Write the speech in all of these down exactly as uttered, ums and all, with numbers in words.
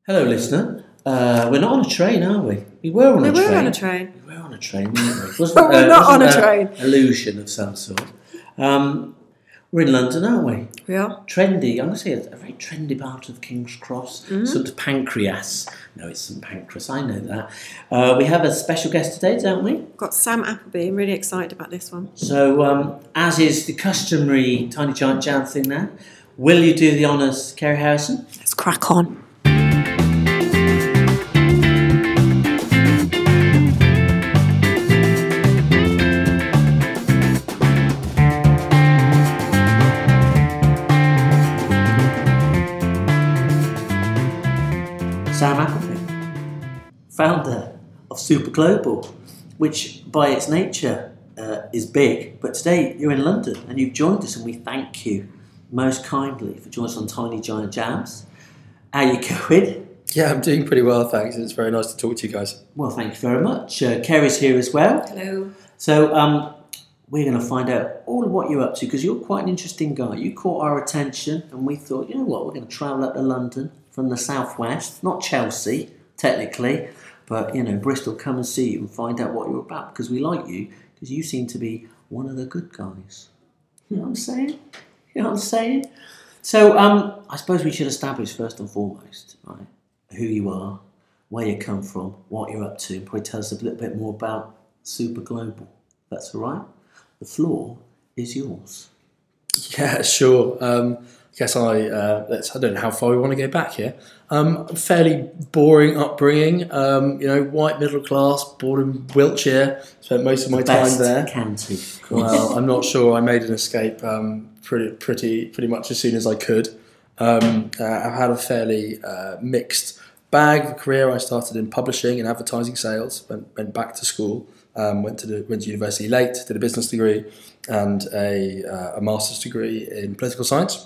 Hello, listener. Uh, we're not on a train, are we? We were on we a were train. on a train. We were on a train, weren't we? Wasn't, But we're uh, not wasn't on a that train. Illusion of some sort. Um, we're in London, aren't we? We are. Trendy. I'm going to say a, a very trendy part of King's Cross. Mm-hmm. Saint Pancras. No, it's Saint Pancras. I know that. Uh, we have a special guest today, don't we? Got Sam Appleby. I'm really excited about this one. So, um, as is the customary Tiny Giant Jam thing now, will you do the honours, Kerry Harrison? Let's crack on. Sam Appleby, founder of Super Global, which by its nature uh, is big, but today you're in London and you've joined us and we thank you most kindly for joining us on Tiny Giant Jams. How you going? Yeah, I'm doing pretty well, thanks. It's very nice to talk to you guys. Well, thank you very much. Uh, Kerry's here as well. Hello. So um, we're going to find out all of what you're up to because you're quite an interesting guy. You caught our attention and we thought, you know what, we're going to travel up to London from the southwest, not Chelsea, technically, but, you know, Bristol, come and see you and find out what you're about because we like you because you seem to be one of the good guys. You know what I'm saying? You know what I'm saying? So um, I suppose we should establish first and foremost, right, who you are, where you come from, what you're up to, and probably tell us a little bit more about Super Global. That's all right? The floor is yours. Yeah, sure. Um, I guess I, uh, let's, I don't know how far we want to go back here. Um, fairly boring upbringing, um, you know, white middle class, born in Wiltshire, spent most of my The time best there. county, of course. Well, I'm not sure. I made an escape um, pretty, pretty, pretty much as soon as I could. Um, uh, I've had a fairly uh, mixed bag career. I started in publishing and advertising sales. Went, went back to school. Um, went to the, went to university late. Did a business degree and a, uh, a master's degree in political science.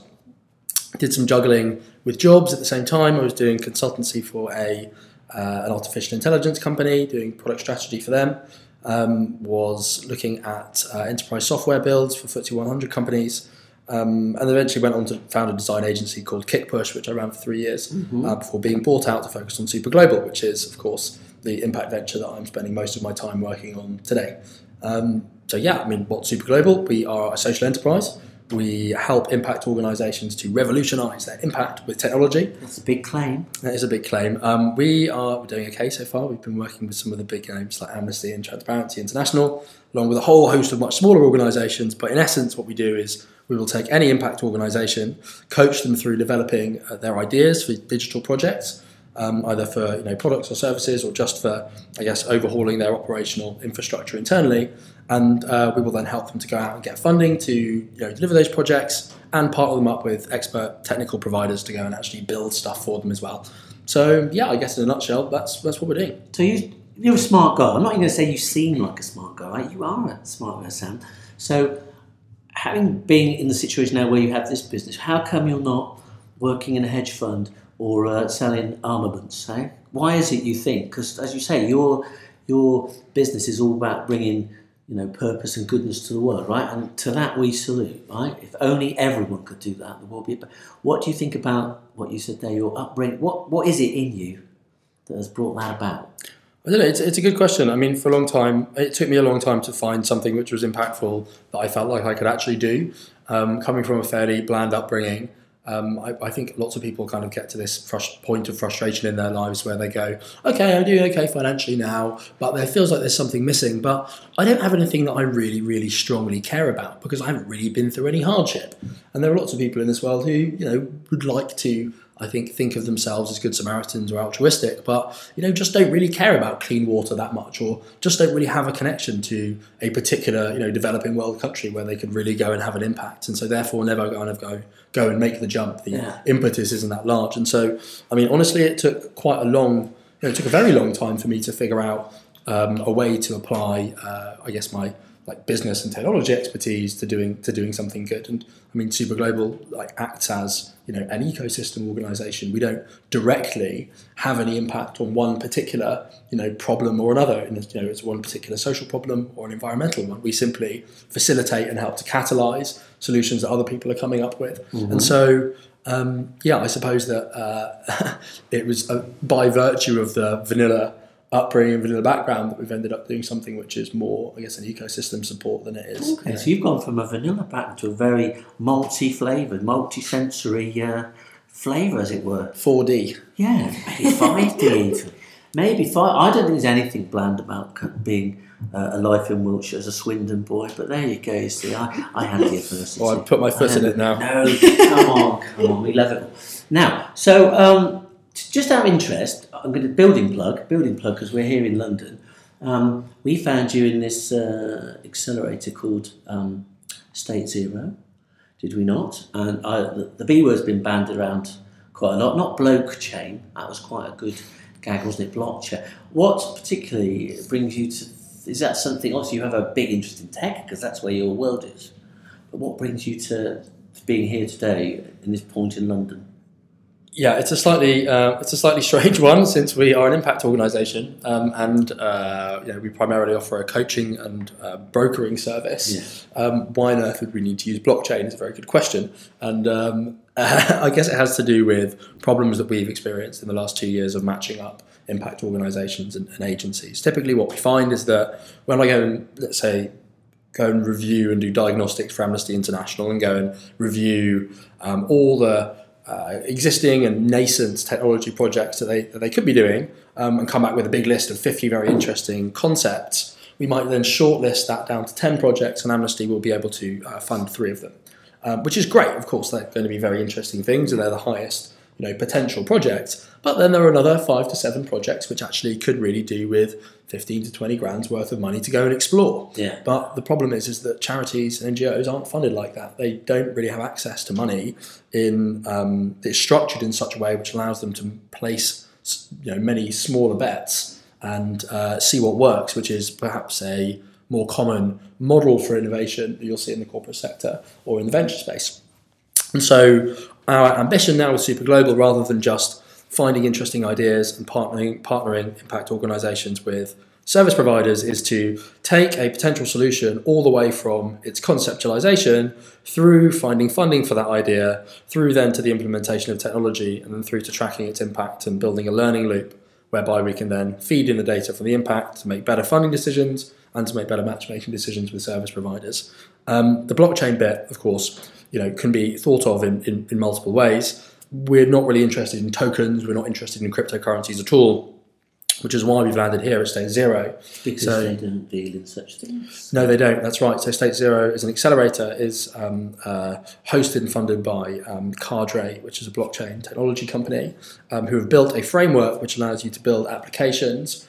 Did some juggling with jobs at the same time. I was doing consultancy for a uh, an artificial intelligence company, doing product strategy for them. Um, was looking at uh, enterprise software builds for F T S E one hundred companies, um, and eventually went on to found a design agency called Kickpush, which I ran for three years mm-hmm. uh, before being bought out to focus on Super Global, which is, of course, the impact venture that I'm spending most of my time working on today. Um, so yeah, I mean, what's Super Global? We are a social enterprise. We help impact organisations to revolutionise their impact with technology. That's a big claim. That is a big claim. Um, we are we're doing okay so far. We've been working with some of the big names like Amnesty and Transparency International, along with a whole host of much smaller organisations. But in essence, what we do is we will take any impact organisation, coach them through developing uh, their ideas for digital projects, um, either for you know products or services, or just for, I guess, overhauling their operational infrastructure internally. And uh, we will then help them to go out and get funding to you know, deliver those projects and partner them up with expert technical providers to go and actually build stuff for them as well. So yeah, I guess in a nutshell, that's that's what we're doing. So you, you're a smart guy. I'm not even going to say you seem like a smart guy, right? You are a smart guy, Sam. So having been in the situation now where you have this business, how come you're not working in a hedge fund or uh, selling armaments? Eh? Why is it you think? Because as you say, your your business is all about bringing you know, purpose and goodness to the world, right? And to that we salute, right? If only everyone could do that, the world would be. What do you think about what you said there? Your upbringing. What What is it in you that has brought that about? I don't know. It's it's a good question. I mean, for a long time, it took me a long time to find something which was impactful that I felt like I could actually do. Um, coming from a fairly bland upbringing. Um, I, I think lots of people kind of get to this frust- point of frustration in their lives where they go, okay, I'm doing okay financially now, but there feels like there's something missing. But I don't have anything that I really, really strongly care about because I haven't really been through any hardship. And there are lots of people in this world who, you know, would like to, I think, think of themselves as good Samaritans or altruistic, but, you know, just don't really care about clean water that much or just don't really have a connection to a particular, you know, developing world country where they could really go and have an impact. And so therefore never kind of go, go and make the jump. The yeah. impetus isn't that large. And so, I mean, honestly, it took quite a long, you know, it took a very long time for me to figure out um, a way to apply, uh, I guess, my like business and technology expertise to doing to doing something good. And I mean, Super Global like acts as you know an ecosystem organisation. We don't directly have any impact on one particular you know problem or another. In you know, it's one particular social problem or an environmental one. We simply facilitate and help to catalyse solutions that other people are coming up with. Mm-hmm. And so Um, yeah, I suppose that uh, it was uh, by virtue of the vanilla upbringing and vanilla background that we've ended up doing something which is more, I guess, an ecosystem support than it is. Okay, you know. so you've gone from a vanilla background to a very multi-flavoured, multi-sensory uh, flavour, as it were. four D. Yeah, maybe five D even. Maybe five. I don't think there's anything bland about c- being uh, a life in Wiltshire as a Swindon boy, but there you go, you see, I, I had the adversity. Well, I'd put my foot I in had- it now. No, come on, come on, we love it all. Now, so um, t- just out of interest, I'm going to building plug, building plug, because we're here in London. Um, we found you in this uh, accelerator called um, State Zero, did we not? And I, the, the B word's been bandied around quite a lot. Not blockchain, that was quite a good gag, wasn't it? Blockchain. What particularly brings you to? Is that something? Also, you have a big interest in tech because that's where your world is. But what brings you to, to being here today in this point in London? Yeah, it's a slightly uh, it's a slightly strange one since we are an impact organisation um, and uh, you know, we primarily offer a coaching and uh, brokering service. Yeah. Um, why on earth would we need to use blockchain? Is a very good question, and um, I guess it has to do with problems that we've experienced in the last two years of matching up impact organisations and, and agencies. Typically, what we find is that when I go and let's say go and review and do diagnostics for Amnesty International and go and review um, all the Uh, existing and nascent technology projects that they that they could be doing um, and come back with a big list of fifty very interesting concepts, we might then shortlist that down to ten projects and Amnesty will be able to uh, fund three of them, um, which is great. Of course, they're going to be very interesting things and they're the highest you know, potential projects. But then there are another five to seven projects which actually could really do with fifteen to twenty grand's worth of money to go and explore. Yeah. But the problem is, is that charities and N G Os aren't funded like that. They don't really have access to money in um, it's structured in such a way which allows them to place you know many smaller bets and uh, see what works, which is perhaps a more common model for innovation that you'll see in the corporate sector or in the venture space. And so our ambition now with Super Global, rather than just finding interesting ideas and partnering, partnering impact organisations with service providers, is to take a potential solution all the way from its conceptualisation through finding funding for that idea, through then to the implementation of technology, and then through to tracking its impact and building a learning loop whereby we can then feed in the data from the impact to make better funding decisions and to make better matchmaking decisions with service providers. Um, the blockchain bit, of course, you know, can be thought of in, in, in multiple ways. We're not really interested in tokens. We're not interested in cryptocurrencies at all, which is why we've landed here at State Zero. Because So- they don't deal in such things. No, they don't. That's right. So State Zero is an accelerator, is um, uh, hosted and funded by um, Cadre, which is a blockchain technology company, um, who have built a framework which allows you to build applications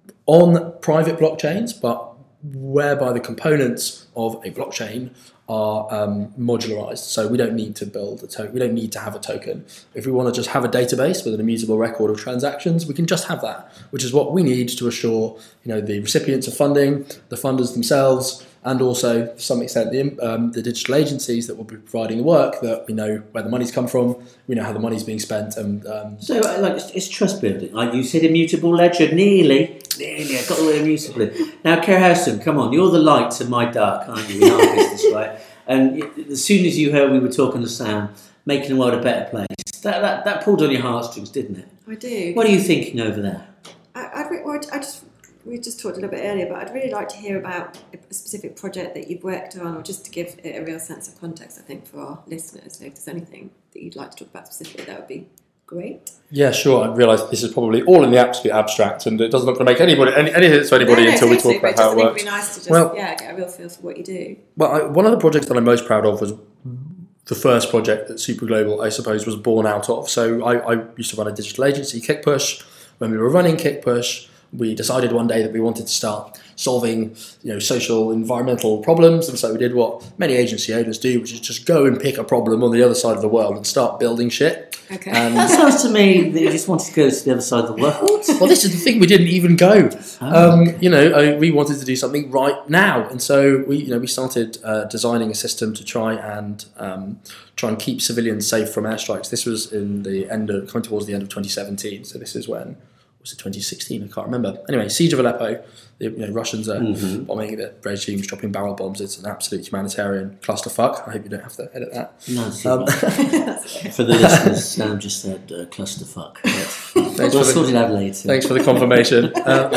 on private blockchains, but whereby the components of a blockchain are um, modularized. So we don't need to build a token. We don't need to have a token. If we want to just have a database with an immutable record of transactions, we can just have that, which is what we need to assure, you know, the recipients of funding, the funders themselves, and also to some extent the, um, the digital agencies that will be providing the work, that we know where the money's come from, we know how the money's being spent, and um, So, uh, like, it's, it's trust building. Like you said, immutable ledger. Nearly, nearly. I got the word immutable. Now, Kerr Howson, come on. You're the light to my dark, aren't you? In our business, right? And it, as soon as you heard we were talking to Sam, making the world a better place, that that, that pulled on your heartstrings, didn't it? I do. What are you thinking over there? I, I'd, re- well, I just we just talked a little bit earlier, but I'd really like to hear about a specific project that you've worked on, or just to give it a real sense of context, I think, for our listeners. So if there's anything that you'd like to talk about specifically, that would be great. yeah, sure. I realise this is probably all in the absolute abstract, and it doesn't look to make anybody any, any sense to anybody No, no, until we seriously, talk about but how just it think works. it'd be nice to just Well- yeah, get a real feel for what you do. Well, I, one of the projects that I'm most proud of was the first project that Super Global, I suppose, was born out of. So I, I used to run a digital agency, KickPush. When we were running KickPush, we decided one day that we wanted to start solving, you know, social, environmental problems, and so we did what many agency owners do, which is just go and pick a problem on the other side of the world and start building shit. Okay. And That sounds to me that you just wanted to go to the other side of the world. well, this is the thing, we didn't even go. Oh, Um, you know, I, we wanted to do something right now, and so we, you know, we started uh, designing a system to try and um, try and keep civilians safe from airstrikes. This was in the end of coming towards the end of twenty seventeen. So this is when was it twenty sixteen? I can't remember. Anyway, Siege of Aleppo. The you know, Russians are Mm-hmm. bombing the regimes, dropping barrel bombs. It's an absolute humanitarian clusterfuck. I hope you don't have to edit that. No, it's Um, for the listeners, Sam just said uh, clusterfuck. But Thanks we'll for the- sort it out later. Thanks for the confirmation. um,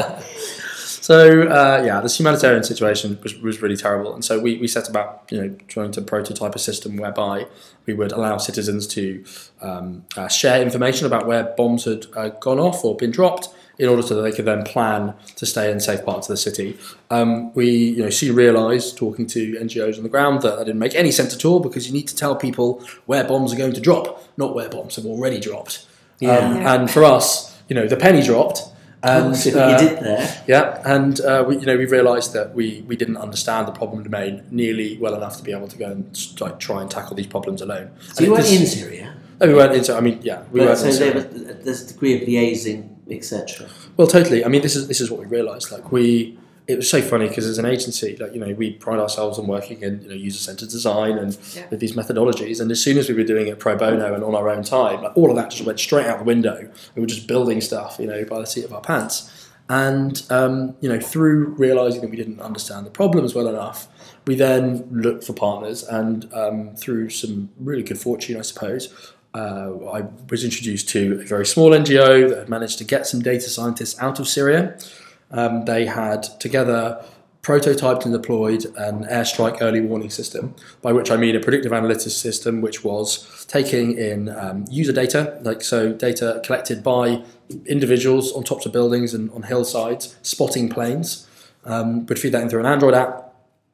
so uh, yeah, this humanitarian situation was, was really terrible, and so we, we set about you know trying to prototype a system whereby we would allow citizens to um, uh, share information about where bombs had uh, gone off or been dropped, in order so that they could then plan to stay in safe parts of the city. Um, we you know soon realised, talking to N G Os on the ground, that that didn't make any sense at all, because you need to tell people where bombs are going to drop, not where bombs have already dropped. Yeah. Um, Yeah. And for us, you know, the penny dropped. And See what uh, you did there. yeah, and uh, we, you know, we realised that we, we didn't understand the problem domain nearly well enough to be able to go and like, try and tackle these problems alone. So you And weren't it- in Syria? No, we weren't into. I mean, yeah, we But weren't. so in there Syria. was, there's a degree of liaising, et cetera. Well, totally. I mean, this is this is what we realised. Like we, it was so funny because as an agency, like you know, we pride ourselves on working in you know user-centered design and Yeah. with these methodologies. And as soon as we were doing it pro bono and on our own time, like, all of that just went straight out the window. We were just building stuff, you know, by the seat of our pants. And um, you know, through realising that we didn't understand the problems well enough, we then looked for partners, and um, through some really good fortune, I suppose, uh, I was introduced to a very small N G O that had managed to get some data scientists out of Syria. Um, they had together prototyped and deployed an airstrike early warning system, by which I mean a predictive analytics system which was taking in um, user data, like so data collected by individuals on tops of buildings and on hillsides, spotting planes, um, would feed that in through an Android app,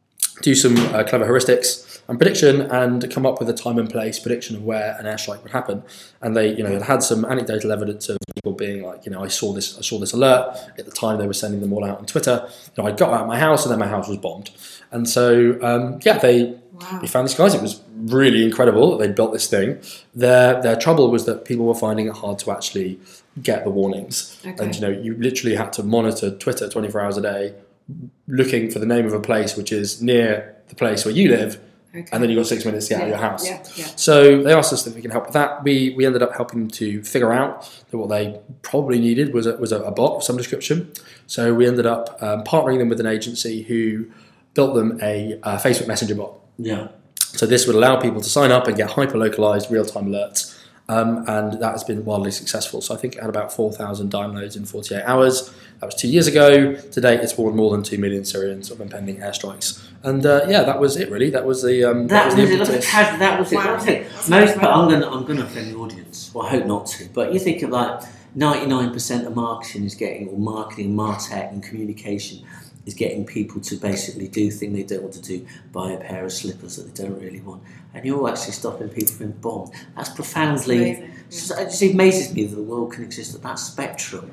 do some uh, clever heuristics and prediction, and come up with a time and place prediction of where an airstrike would happen. And they, you know, had some anecdotal evidence of people being like, you know, I saw this, I saw this alert at the time they were sending them all out on Twitter. You know, I got out of my house and then my house was bombed. And so, um, yeah, they Wow. we found these guys. It was really incredible that they built this thing. Their their trouble was that people were finding it hard to actually get the warnings. Okay. And you know, you literally had to monitor Twitter twenty-four hours a day, looking for the name of a place which is near the place where you live, Okay. and then you've got six minutes to get out of your house. Yeah, yeah. So they asked us if we can help with that. We we ended up helping them to figure out that what they probably needed was a, was a, a bot of some description. So we ended up um, partnering them with an agency who built them a uh, Facebook Messenger bot. Yeah. So this would allow people to sign up and get hyper-localized real-time alerts. Um, and that has been wildly successful. So I think it had about four thousand downloads in forty-eight hours. That was two years ago. To date, it's warned more than two million Syrians of impending airstrikes. And uh, yeah, that was it really. That was the um, That, was was the it. Look at impetus. how- that was it. Wow. That was it. That's Most, nice, but right? I'm gonna I'm gonna offend the audience. Well, I hope not to. But you think of like ninety-nine percent of marketing is getting, or marketing, martech, and communication is getting people to basically do things they don't want to do, buy a pair of slippers that they don't really want, and you're actually stopping people from bombed. That's profoundly. Amazing, yeah. It's just- it just amazes me that the world can exist at that spectrum.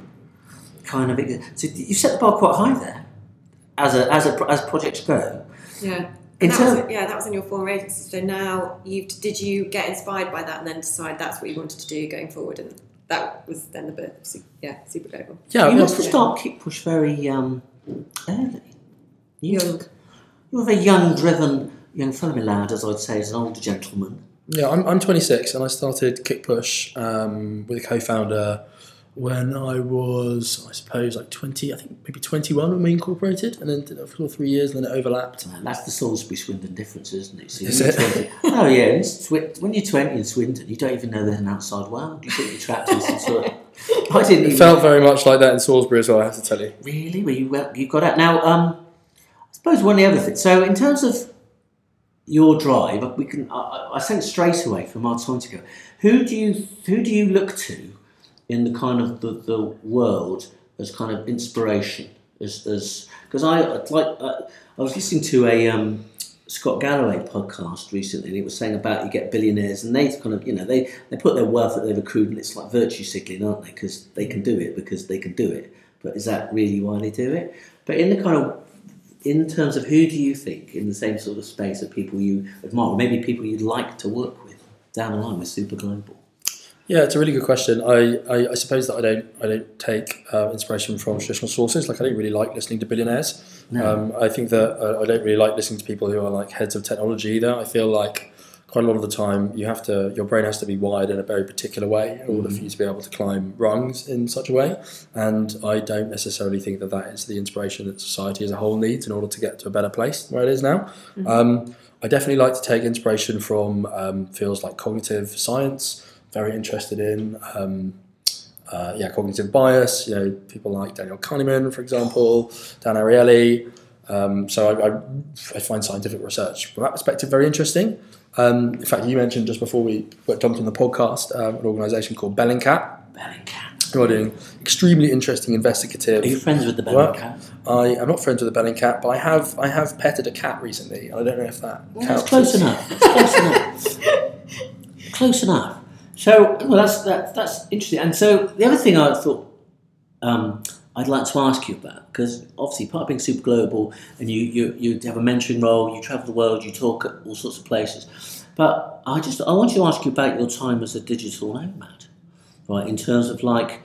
Kind of. So you set the bar quite high there, as a as a as projects go. Yeah. In And that was, term- yeah, that was in your former agency. So now you did you get inspired by that and then decide that's what you wanted to do going forward, and that was then the birth of Su- yeah Super Global. Yeah, You yeah, must have started Kick Push very um, early. You, Young. You're a very young, driven young fellow, my lad, as I'd say, as an older gentleman. yeah. I'm I'm twenty-six, and I started Kick Push um, with a co-founder when I was, I suppose, like twenty. I think maybe twenty-one when we incorporated, and then did it for three years, and then it overlapped. Man, that's the Salisbury Swindon difference, isn't it? So Is when it? you're twenty oh yeah, in Swi- when you're twenty in Swindon, you don't even know there's an outside world. You think you're trapped in some sort of... I didn't It even... felt very much like that in Salisbury as well, I have to tell you. Really? Well, you, well, you got out. Now, um, I suppose one of the other things... So in terms of your drive, we can. I, I sense straight away from our time together, who do you who do you look to in the kind of the, the world as kind of inspiration? As as because I like uh, I was listening to a um, Scott Galloway podcast recently, and he was saying about you get billionaires, and they kind of you know they, they put their wealth that they've accrued, and it's like virtue signaling, aren't they? Because they can do it because they can do it. But is that really why they do it? But in the kind of in terms of who do you think in the same sort of space of people you admire, or maybe people you'd like to work with down the line with Super Global? Yeah, it's a really good question. I, I, I suppose that I don't I don't take uh, inspiration from traditional sources. Like I don't really like listening to billionaires. No. Um, I think that uh, I don't really like listening to people who are like heads of technology either. I feel like quite a lot of the time you have to, your brain has to be wired in a very particular way in order for you to be able to climb rungs in such a way. And I don't necessarily think that that is the inspiration that society as a whole needs in order to get to a better place where it is now. Mm-hmm. Um, I definitely like to take inspiration from um, fields like cognitive science, very interested in um, uh, yeah, cognitive bias, you know, people like Daniel Kahneman, for example, Dan Ariely. Um, so I, I, I find scientific research from that perspective very interesting. Um, in fact, you mentioned just before we jumped on the podcast um, an organisation called Bellingcat. Bellingcat. Who are doing extremely interesting investigative. Are you friends with the work. Bellingcat? I am not friends with the Bellingcat, but I have I have petted a cat recently. I don't know if that well, counts. That's close enough. That's close enough. Close enough. So, well, that's that, that's interesting. And so the other thing I thought um, I'd like to ask you about, because obviously part of being super global, and you, you you have a mentoring role, you travel the world, you talk at all sorts of places. But I just I want to ask you about your time as a digital nomad, right? In terms of like,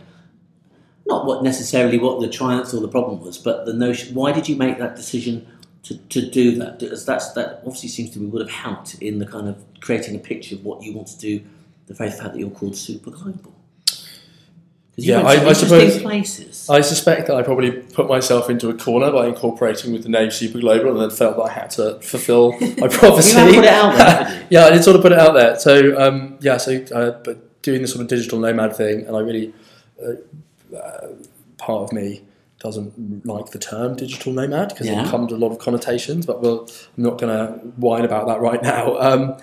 not what necessarily what the triumph or the problem was, but the notion. Why did you make that decision to, to do that? Because that's that obviously seems to be would have helped in the kind of creating a picture of what you want to do. The very fact that you're called super global. Yeah, I, I suppose. Places. I suspect that I probably put myself into a corner by incorporating with the name Super Global, and then felt that I had to fulfil my prophecy. You have put it out there, haven't you? Yeah, I did sort of put it out there. So um, yeah, so uh, but doing the sort of digital nomad thing, and I really uh, uh, part of me doesn't like the term digital nomad because yeah. it comes with a lot of connotations. But we'll, I'm not going to whine about that right now. Um,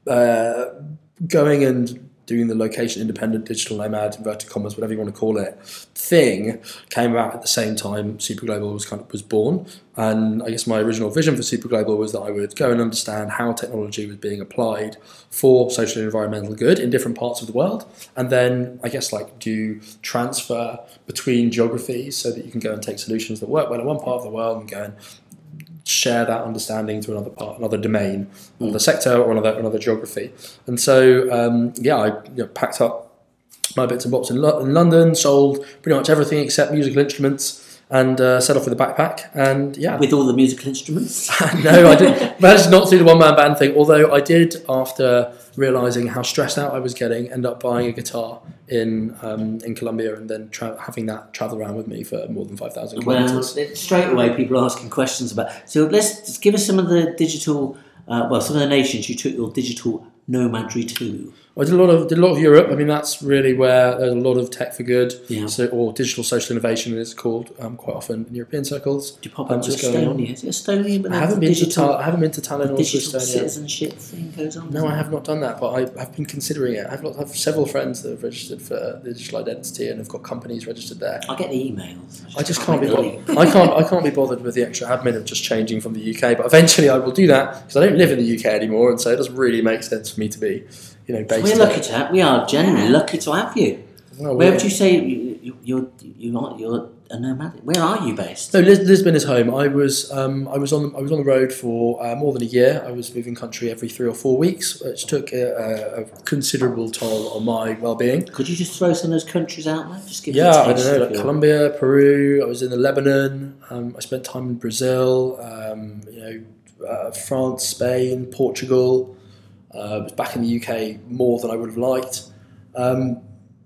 uh, going and doing the location-independent digital nomad, inverted commas, whatever you want to call it, thing came about at the same time Super Global was kind of was born. And I guess my original vision for Super Global was that I would go and understand how technology was being applied for social and environmental good in different parts of the world, and then I guess like do transfer between geographies so that you can go and take solutions that work well in one part of the world and go and share that understanding to another part, another domain, another sector, or another another geography. And so, um, yeah, I you know, packed up my bits and bobs in, Lo- in London, sold pretty much everything except musical instruments, and uh, set off with a backpack. And yeah, with all the musical instruments. No, I didn't. Managed not to do the one man band thing. Although I did, after realising how stressed out I was getting, end up buying a guitar in um, in Colombia, and then tra- having that travel around with me for more than five thousand kilometres. Well, straight away people are asking questions about. So let's just give us some of the digital. Uh, well, some of the nations you took your digital nomadry to. I did a lot of did a lot of Europe. I mean, that's really where there's a lot of tech for good, yeah. so, or digital social innovation, as it's called um, quite often in European circles. Do you pop um, up to Estonia? Is it Estonia? But I haven't been digital, to Ta- I haven't been to Tallinn or to digital Estonia. Citizenship thing goes on. No, I have not done that, but I have been considering it. I have, I have several friends that have registered for digital identity and have got companies registered there. I get the emails. I just can't be bothered. I can't. I can't be bothered with the extra admin of just changing from the U K. But eventually, I will do that because I don't live in the U K anymore, and so it doesn't really make sense for me to be, you know, based. We're lucky to have. We are genuinely yeah. lucky to have you. Well, Where would you say you, you, you're you are you're a nomad? Where are you based? No, Lis- Lisbon is home. I was um, I was on I was on the road for uh, more than a year. I was moving country every three or four weeks, which took a, a considerable toll on my well-being. Could you just throw some of those countries out there? Just give yeah, I don't know, like Colombia, Peru. I was in the Lebanon. Um, I spent time in Brazil. Um, you know, uh, France, Spain, Portugal. Uh, I was back in the U K more than I would have liked. Um,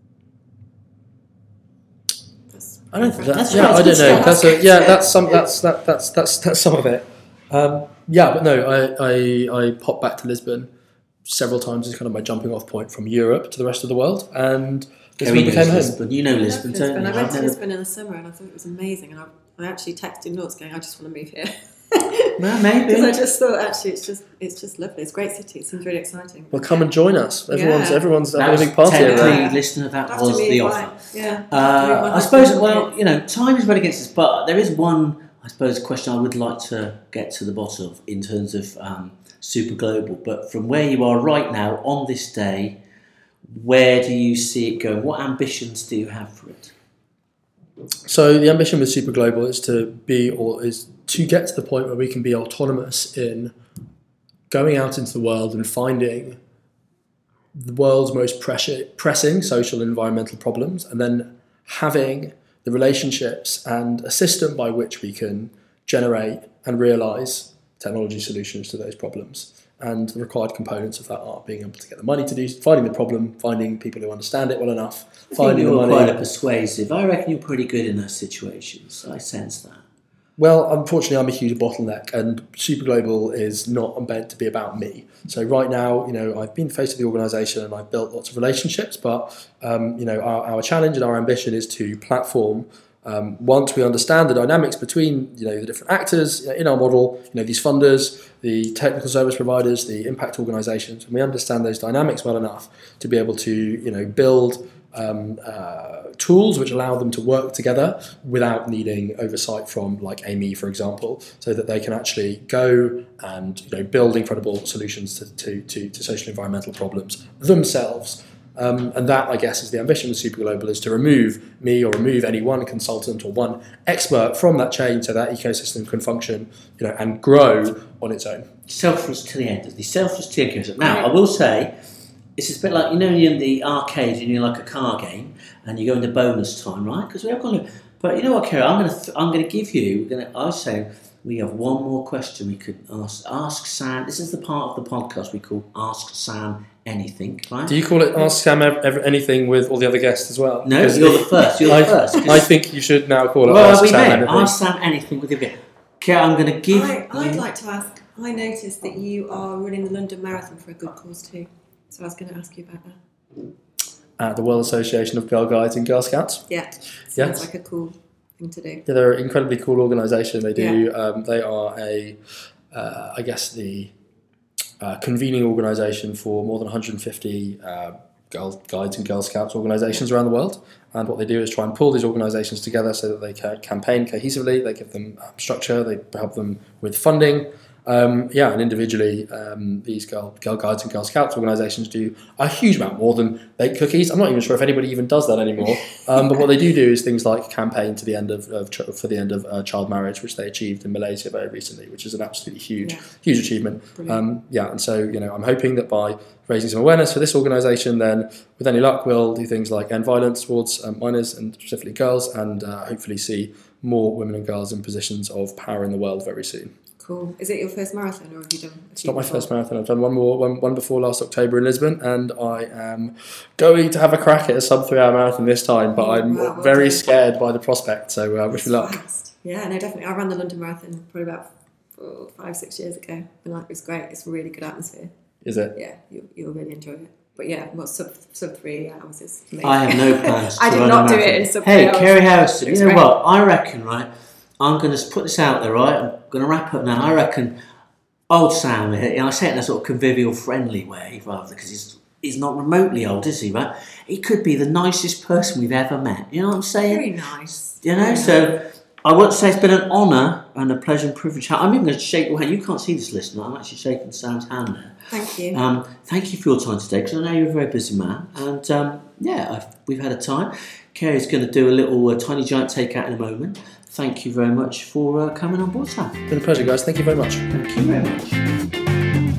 I don't think that, that's yeah, right, I don't know. stuff. That's a, yeah, that's some that's that that's that's that's some of it. Um, yeah, but no, I, I I popped back to Lisbon several times as kind of my jumping off point from Europe to the rest of the world, and Lisbon became home. Lisbon. You know Lisbon, don't Lisbon. you? I went to never... Lisbon in the summer and I thought it was amazing, and I, I actually texted Norts going, I just want to move here. Well, maybe. Because I just thought actually it's just it's just lovely. It's a great city. It seems really exciting. Well, come and join us. Everyone's yeah. everyone's that having a big party. Technically, around. listener, that After was me, the why? offer. Yeah. Uh, I suppose. Well, you know, time is right against us, but there is one, I suppose, question I would like to get to the bottom of in terms of um, Super Global. But from where you are right now on this day, where do you see it going? What ambitions do you have for it? So the ambition with Super Global is to be, or is to get to the point where we can be autonomous in going out into the world and finding the world's most pressure, pressing social and environmental problems, and then having the relationships and a system by which we can generate and realise technology solutions to those problems. And the required components of that are being able to get the money to do, finding the problem, finding people who understand it well enough, I finding think the you're money. quite a persuasive. I reckon you're pretty good in those situations. I sense that. Well, unfortunately, I'm a huge bottleneck, and Super Global is not meant to be about me. So right now, you know, I've been face of the organisation and I've built lots of relationships, but um, you know, our, our challenge and our ambition is to platform. Um, once we understand the dynamics between, you know, the different actors in our model, you know, these funders, the technical service providers, the impact organisations, and we understand those dynamics well enough to be able to, you know, build um, uh, tools which allow them to work together without needing oversight from, like, Amy, for example, so that they can actually go and, you know, build incredible solutions to to, to, to social and environmental problems themselves. Um, and that, I guess, is the ambition of Super Global, is to remove me or remove any one consultant or one expert from that chain so that ecosystem can function, you know, and grow on its own. Selfless to the end. The selfless to the end. Now, I will say, it's a bit like, you know, you're in the arcade and you're like a car game and you go into bonus time, right? Because we have gone to, but you know what, Kerry, I'm going to th- I'm going to give you, we're going to, I say, we have one more question we could ask. Ask Sam. This is the part of the podcast we call Ask Sam Anything, right? Do you call it Ask Sam ev- ev- Anything with all the other guests as well? No, you're the first. You're the I, first. I think you should now call it Well, Ask we Sam may. Anything. Ask Sam Anything with your guest. Kerry, I'm going to give I, I'd you... like to ask, I noticed that you are running the London Marathon for a good cause too. So I was going to ask you about that. At the World Association of Girl Guides and Girl Scouts. Yeah, sounds Yes. like a cool thing to do. Yeah, they're an incredibly cool organisation. They do. Yeah. Um, they are a, uh, I guess the uh, convening organisation for more than one hundred fifty uh, Girl Guides and Girl Scouts organisations around the world. And what they do is try and pull these organisations together so that they can campaign cohesively. They give them um, structure. They help them with funding. Um, yeah, and individually, um, these Girl, Girl Guides and Girl Scouts organisations do a huge amount more than bake cookies. I'm not even sure if anybody even does that anymore. Um, but what they do do is things like campaign to the end of, of ch- for the end of uh, child marriage, which they achieved in Malaysia very recently, which is an absolutely huge, Yeah. huge achievement. Um, yeah, and so you know, I'm hoping that by raising some awareness for this organisation, then with any luck, we'll do things like end violence towards um, minors and specifically girls, and uh, hopefully see more women and girls in positions of power in the world very soon. Cool. Is it your first marathon, or have you done? It's not my first marathon. I've done one more, one, one before last October in Lisbon, and I am going to have a crack at a sub three hour marathon this time. But I'm Wow, well very done. scared by the prospect. So uh, wish me luck. Fast. Yeah, no, definitely. I ran the London Marathon probably about four, five, six years ago, and like it was great. It's a really good atmosphere. Is it? Yeah, you, you'll really enjoy it. But yeah, well, sub sub three hours is amazing. I have no plans to I did run a not do marathon. it in sub Hey, three hours. Kerry Harrison, It you was know great. what? I reckon, right, I'm going to put this out there, right? I'm going to wrap up now. I reckon old Sam, you know, I say it in a sort of convivial, friendly way, rather, because he's, he's not remotely old, is he, right? He could be the nicest person we've ever met. You know what I'm saying? Very nice. You know, Yeah. so I would say it's been an honour and a pleasure and privilege. I'm even going to shake your hand. You can't see this, listener. I'm actually shaking Sam's hand there. Thank you. Um, thank you for your time today, because I know you're a very busy man. And um, yeah, I've, we've had a time. Kerry's going to do a little uh, tiny giant takeout in a moment. Thank you very much for uh, coming on board, Sam. It's been a pleasure, guys. Thank you very much. Thank you very much.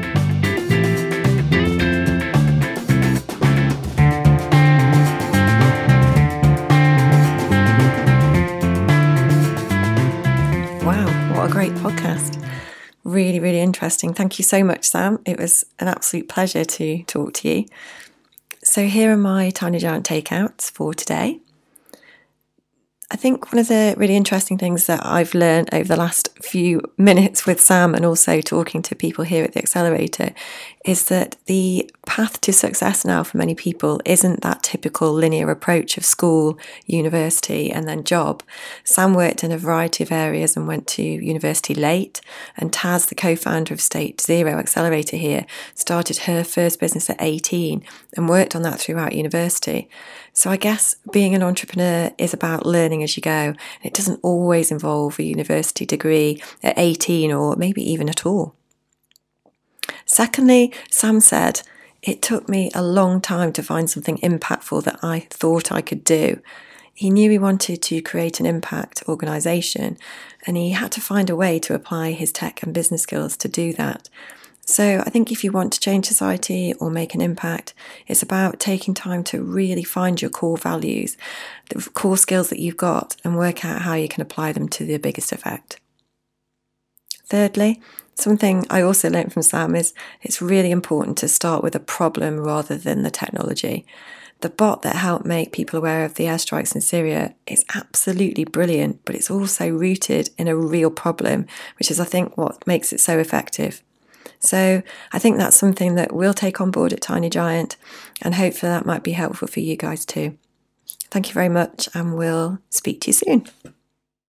Wow, what a great podcast. Really, really interesting. Thank you so much, Sam. It was an absolute pleasure to talk to you. So here are my Tiny Giant takeouts for today. I think one of the really interesting things that I've learned over the last few minutes with Sam and also talking to people here at the Accelerator is that the path to success now for many people isn't that typical linear approach of school, university and then job. Sam worked in a variety of areas and went to university late, and Taz, the co-founder of State Zero Accelerator here, started her first business at eighteen and worked on that throughout university. So I guess being an entrepreneur is about learning as you go. It doesn't always involve a university degree at eighteen or maybe even at all. Secondly, Sam said, it took me a long time to find something impactful that I thought I could do. He knew he wanted to create an impact organisation, and he had to find a way to apply his tech and business skills to do that. So I think if you want to change society or make an impact, it's about taking time to really find your core values, the core skills that you've got, and work out how you can apply them to the biggest effect. Thirdly, something I also learned from Sam is it's really important to start with a problem rather than the technology. The bot that helped make people aware of the airstrikes in Syria is absolutely brilliant, but it's also rooted in a real problem, which is, I think, what makes it so effective. So I think that's something that we'll take on board at Tiny Giant, and hopefully that might be helpful for you guys too. Thank you very much, and we'll speak to you soon.